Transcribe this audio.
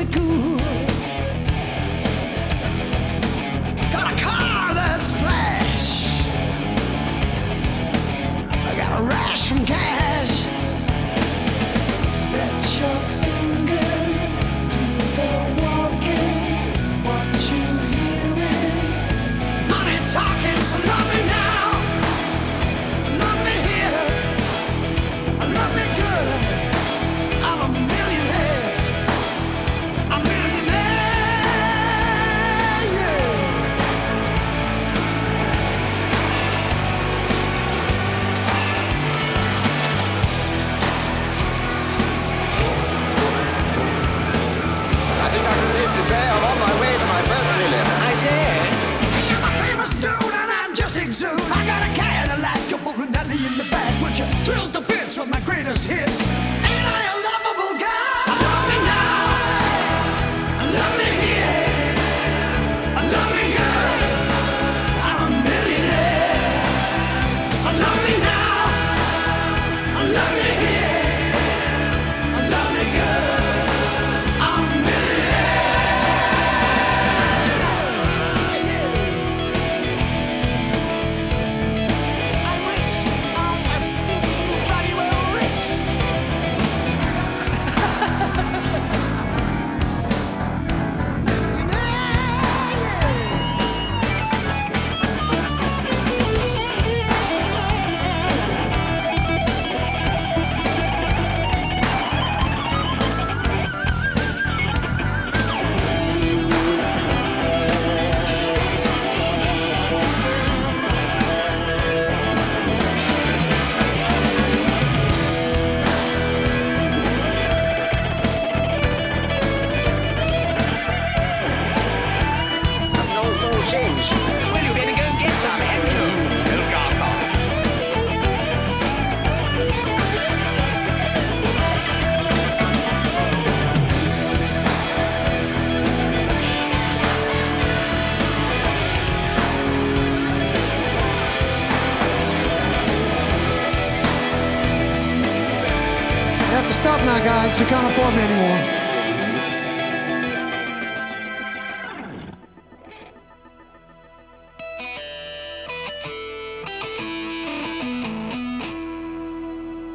cool. Got a car that's flash. I got a rash from cash. Let your fingers do the walking. What you hear is money talking. So love me now, love me here, love me good. I'm a millionaire, a millionaire, yeah. I think I can safely say I'm on my way to my first million. I say. Hey, I'm a famous dude and I'm just exude. I got a Cadillac, a Bugatti in the back, which you thrilled to bits with my greatest hits. Ain't I a lovable guy? So love me now, love me here, love me good. I'm a millionaire. So love me now, love me here, love me good. I'm a millionaire. I'm rich. I am stinking bloody well rich. No small change. Well, you better go and get some, haven't you, little garçon? You have to stop now, guys. You can't afford me anymore.